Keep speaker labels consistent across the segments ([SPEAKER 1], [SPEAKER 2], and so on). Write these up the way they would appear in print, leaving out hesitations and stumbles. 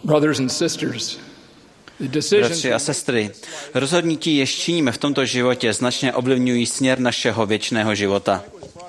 [SPEAKER 1] Brothers and sisters, the
[SPEAKER 2] Bratři
[SPEAKER 1] decisions
[SPEAKER 2] a sestry, rozhodnutí, jež činíme v tomto životě, značně ovlivňují směr našeho věčného života.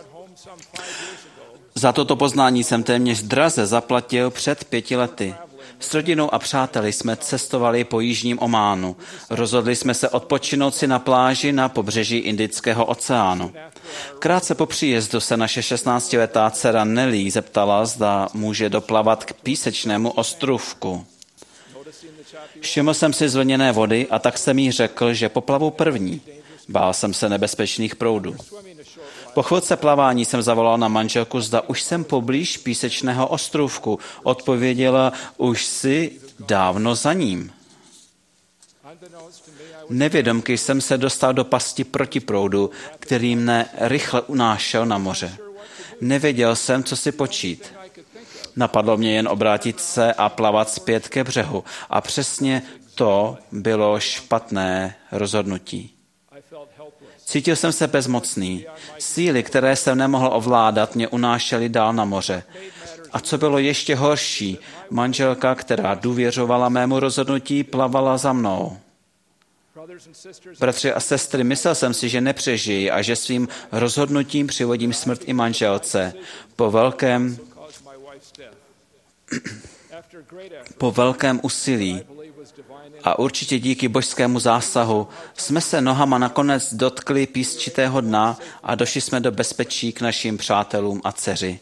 [SPEAKER 2] Za toto poznání jsem téměř draze zaplatil před 5 lety. S rodinou a přáteli jsme cestovali po jižním Ománu. Rozhodli jsme se odpočinout si na pláži na pobřeží Indického oceánu. Krátce po příjezdu se naše 16letá dcera Nelly zeptala, zda může doplavat k písečnému ostrůvku. Všiml jsem si zvlněné vody a tak jsem jí řekl, že poplavu první. Bál jsem se nebezpečných proudů. Po chvilce plavání jsem zavolal na manželku, zda už jsem poblíž písečného ostrůvku. Odpověděla, už si dávno za ním. Nevědomky jsem se dostal do pasti proti proudu, který mne rychle unášel na moře. Nevěděl jsem, co si počít. Napadlo mě jen obrátit se a plavat zpět ke břehu. A přesně to bylo špatné rozhodnutí. Cítil jsem se bezmocný. Síly, které jsem nemohl ovládat, mě unášely dál na moře. A co bylo ještě horší, manželka, která důvěřovala mému rozhodnutí, plavala za mnou. Bratři a sestry, myslel jsem si, že nepřežiji a že svým rozhodnutím přivodím smrt i manželce. Po velkém úsilí a určitě díky božskému zásahu jsme se nohama nakonec dotkli písčitého dna a došli jsme do bezpečí k našim přátelům a dceři.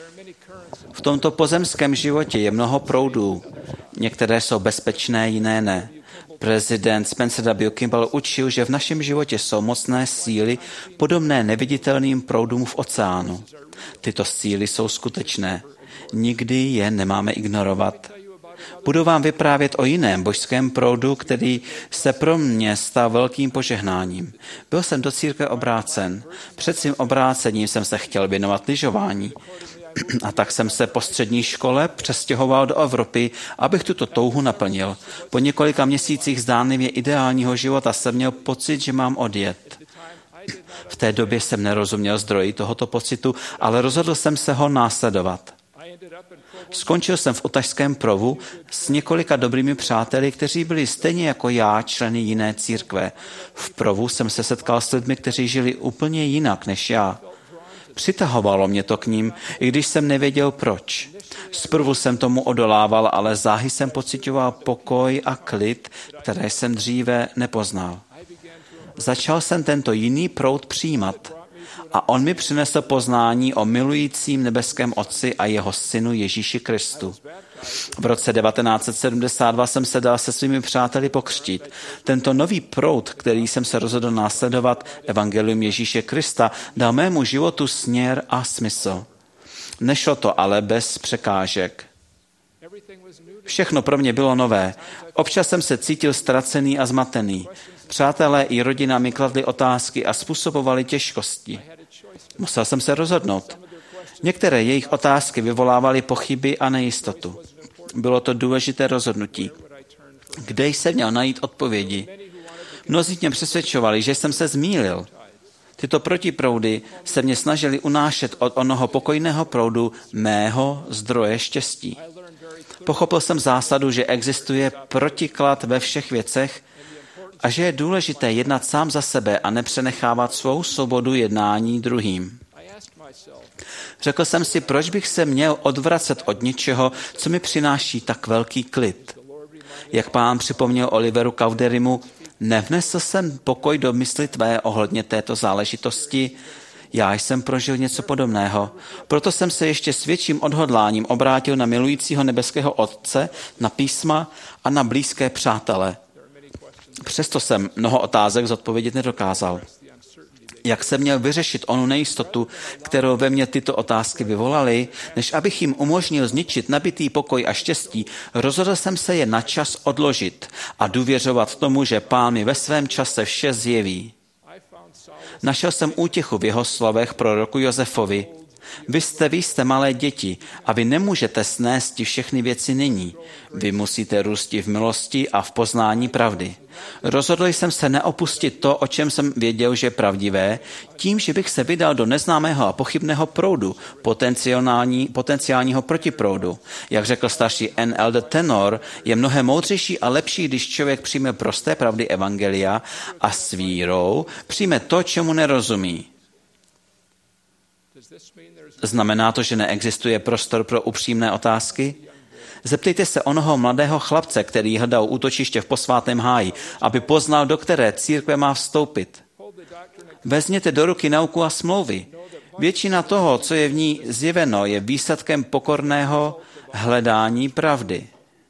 [SPEAKER 2] V tomto pozemském životě je mnoho proudů. Některé jsou bezpečné, jiné ne. Prezident Spencer W. Kimball učil, že v našem životě jsou mocné síly podobné neviditelným proudům v oceánu. Tyto síly jsou skutečné. Nikdy je nemáme ignorovat. Budu vám vyprávět o jiném božském proudu, který se pro mě stal velkým požehnáním. Byl jsem do církve obrácen. Před svým obrácením jsem se chtěl věnovat lyžování. A tak jsem se po střední škole přestěhoval do Evropy, abych tuto touhu naplnil. Po několika měsících zdánlivě ideálního života jsem měl pocit, že mám odjet. V té době jsem nerozuměl zdroji tohoto pocitu, ale rozhodl jsem se ho následovat. Skončil jsem v Otažském Provu s několika dobrými přáteli, kteří byli stejně jako já členy jiné církve. V Provu jsem se setkal s lidmi, kteří žili úplně jinak než já. Přitahovalo mě to k ním, i když jsem nevěděl proč. Zprvu jsem tomu odolával, ale záhy jsem pociťoval pokoj a klid, které jsem dříve nepoznal. Začal jsem tento jiný proud přijímat a on mi přinesl poznání o milujícím nebeském Otci a jeho synu Ježíši Kristu. V roce 1972 jsem se dal se svými přáteli pokřtít. Tento nový proud, který jsem se rozhodl následovat, evangelium Ježíše Krista, dal mému životu směr a smysl. Nešlo to ale bez překážek. Všechno pro mě bylo nové. Občas jsem se cítil ztracený a zmatený. Přátelé i rodina mi kladli otázky a způsobovali těžkosti. Musel jsem se rozhodnout. Některé jejich otázky vyvolávaly pochyby a nejistotu. Bylo to důležité rozhodnutí. Kde jsem měl najít odpovědi? Mnozí mě přesvědčovali, že jsem se zmýlil. Tyto protiproudy se mě snažili unášet od onoho pokojného proudu mého zdroje štěstí. Pochopil jsem zásadu, že existuje protiklad ve všech věcech a že je důležité jednat sám za sebe a nepřenechávat svou svobodu jednání druhým. Řekl jsem si, proč bych se měl odvracet od něčeho, co mi přináší tak velký klid. Jak Pán připomněl Oliveru Cowderymu, nevnesl jsem pokoj do mysli tvé ohledně této záležitosti. Já jsem prožil něco podobného. Proto jsem se ještě s větším odhodláním obrátil na milujícího nebeského Otce, na písma a na blízké přátele. Přesto jsem mnoho otázek zodpovědět nedokázal. Jak jsem měl vyřešit onu nejistotu, kterou ve mně tyto otázky vyvolaly, než abych jim umožnil zničit nabitý pokoj a štěstí, rozhodl jsem se je na čas odložit a důvěřovat tomu, že Pán mi ve svém čase vše zjeví. Našel jsem útěchu v jeho slovech proroku Josefovi. Vy jste malé děti a vy nemůžete snést všechny věci nyní. Vy musíte růsti v milosti a v poznání pravdy. Rozhodl jsem se neopustit to, o čem jsem věděl, že je pravdivé, tím, že bych se vydal do neznámého a pochybného proudu, potenciálního protiproudu. Jak řekl starší N.L. Tenor, je mnohem moudřejší a lepší, když člověk přijme prosté pravdy evangelia a s vírou přijme to, čemu nerozumí. Znamená to, že neexistuje prostor pro upřímné otázky? Zeptejte se onoho mladého chlapce, který hledal útočiště v posvátném háji, aby poznal, do které církve má vstoupit. Vezměte do ruky nauku a smlouvy. Většina toho, co je v ní zjeveno, je výsledkem pokorného hledání pravdy.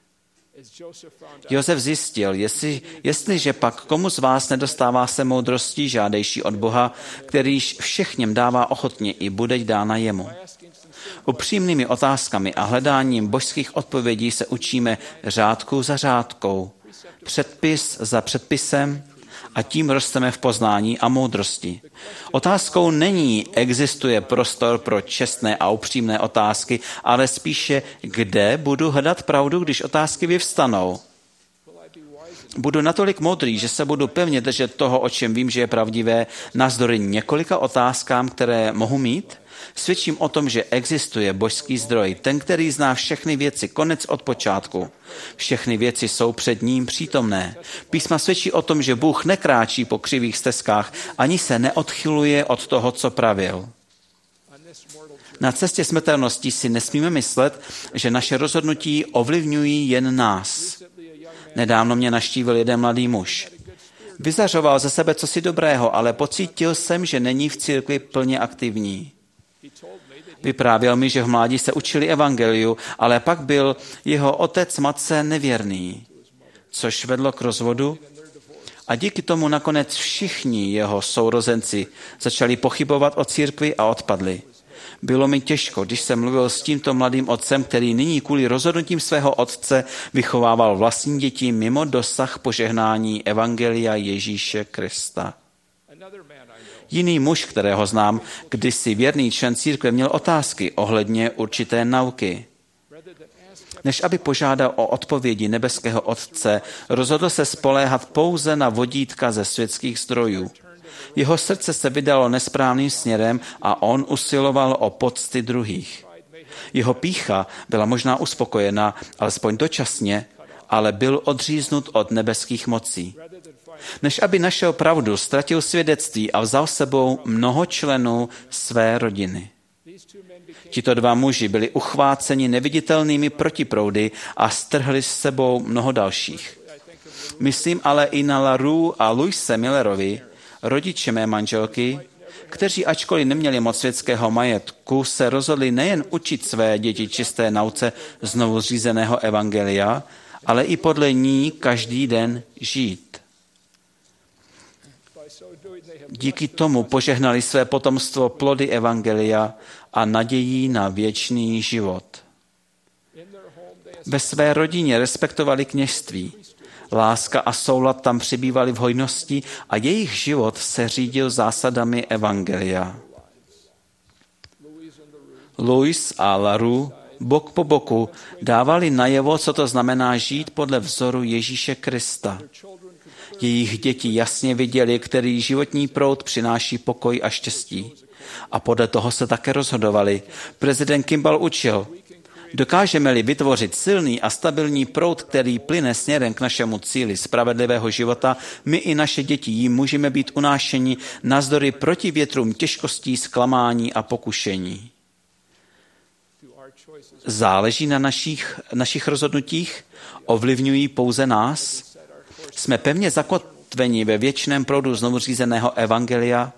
[SPEAKER 2] Josef zjistil, jestliže pak komu z vás nedostává se moudrostí žádejší od Boha, kterýž všechněm dává ochotně i bude dána jemu. Upřímnými otázkami a hledáním božských odpovědí se učíme řádku za řádkou, předpis za předpisem a tím rosteme v poznání a moudrosti. Otázkou není, existuje prostor pro čestné a upřímné otázky, ale spíše, kde budu hledat pravdu, když otázky vyvstanou. Budu natolik moudrý, že se budu pevně držet toho, o čem vím, že je pravdivé, navzdory několika otázkám, které mohu mít. Svědčím o tom, že existuje božský zdroj, ten, který zná všechny věci, konec od počátku. Všechny věci jsou před ním přítomné. Písma svědčí o tom, že Bůh nekráčí po křivých stezkách, ani se neodchyluje od toho, co pravil. Na cestě smrtelnosti si nesmíme myslet, že naše rozhodnutí ovlivňují jen nás. Nedávno mě navštívil jeden mladý muž. Vyzařoval ze sebe cosi dobrého, ale pocítil jsem, že není v církvi plně aktivní. Vyprávěl mi, že v mládí se učili evangeliu, ale pak byl jeho otec matce nevěrný, což vedlo k rozvodu a díky tomu nakonec všichni jeho sourozenci začali pochybovat o církvi a odpadli. Bylo mi těžko, když jsem mluvil s tímto mladým otcem, který nyní kvůli rozhodnutím svého otce vychovával vlastní děti mimo dosah požehnání evangelia Ježíše Krista. Jiný muž, kterého znám, kdysi věrný člen církve, měl otázky ohledně určité nauky. Než aby požádal o odpovědi nebeského Otce, rozhodl se spoléhat pouze na vodítka ze světských zdrojů. Jeho srdce se vydalo nesprávným směrem a on usiloval o pocty druhých. Jeho pýcha byla možná uspokojena, alespoň dočasně, ale byl odříznut od nebeských mocí. Než aby našel pravdu, ztratil svědectví a vzal s sebou mnoho členů své rodiny. Tito dva muži byli uchváceni neviditelnými protiproudy a strhli s sebou mnoho dalších. Myslím ale i na Laru a Louise Millerovi, rodiče mé manželky, kteří ačkoliv neměli moc světského majetku, se rozhodli nejen učit své děti čisté nauce znovu zřízeného evangelia, ale i podle ní každý den žít. Díky tomu požehnali své potomstvo plody evangelia a nadějí na věčný život. Ve své rodině respektovali kněžství. Láska a soulad tam přibývali v hojnosti a jejich život se řídil zásadami evangelia. Louis a Laru bok po boku dávali najevo, co to znamená žít podle vzoru Ježíše Krista. Jejich děti jasně viděli, který životní proud přináší pokoj a štěstí. A podle toho se také rozhodovali. Prezident Kimball učil, dokážeme-li vytvořit silný a stabilní proud, který plyne směrem k našemu cíli spravedlivého života, my i naše děti jim můžeme být unášeni navzdory proti větrům těžkostí, zklamání a pokušení. Záleží na našich rozhodnutích? Ovlivňují pouze nás? Jsme pevně zakotveni ve věčném proudu znovuzřízeného evangelia?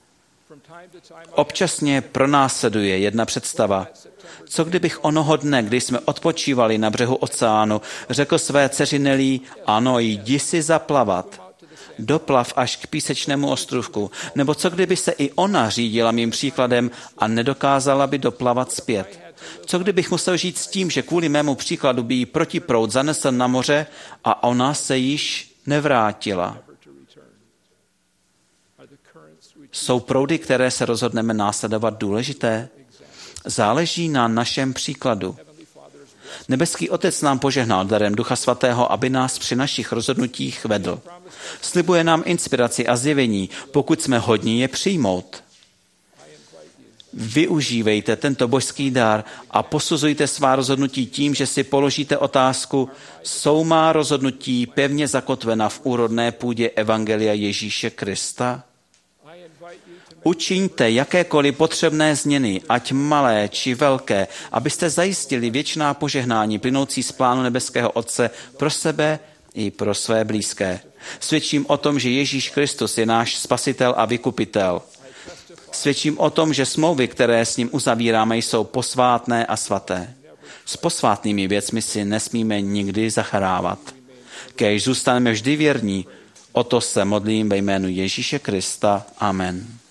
[SPEAKER 2] Občas mě pronásleduje jedna představa. Co kdybych onoho dne, kdy jsme odpočívali na břehu oceánu, řekl své dceři Nelly, ano, jdi si zaplavat. Doplav až k písečnému ostrůvku. Nebo co kdyby se i ona řídila mým příkladem a nedokázala by doplavat zpět. Co kdybych musel žít s tím, že kvůli mému příkladu by jí protiproud zanesl na moře a ona se již nevrátila. Jsou proudy, které se rozhodneme následovat, důležité? Záleží na našem příkladu. Nebeský Otec nám požehnal darem Ducha Svatého, aby nás při našich rozhodnutích vedl. Slibuje nám inspiraci a zjevení, pokud jsme hodní je přijmout. Využívejte tento božský dar a posuzujte svá rozhodnutí tím, že si položíte otázku, jsou má rozhodnutí pevně zakotvena v úrodné půdě Evangelia Ježíše Krista? Učiňte jakékoliv potřebné změny, ať malé či velké, abyste zajistili věčná požehnání plynoucí z plánu nebeského Otce pro sebe i pro své blízké. Svědčím o tom, že Ježíš Kristus je náš spasitel a vykupitel. Svědčím o tom, že smlouvy, které s ním uzavíráme, jsou posvátné a svaté. S posvátnými věcmi si nesmíme nikdy zahrávat. Kéž zůstaneme vždy věrní, o to se modlím ve jménu Ježíše Krista. Amen.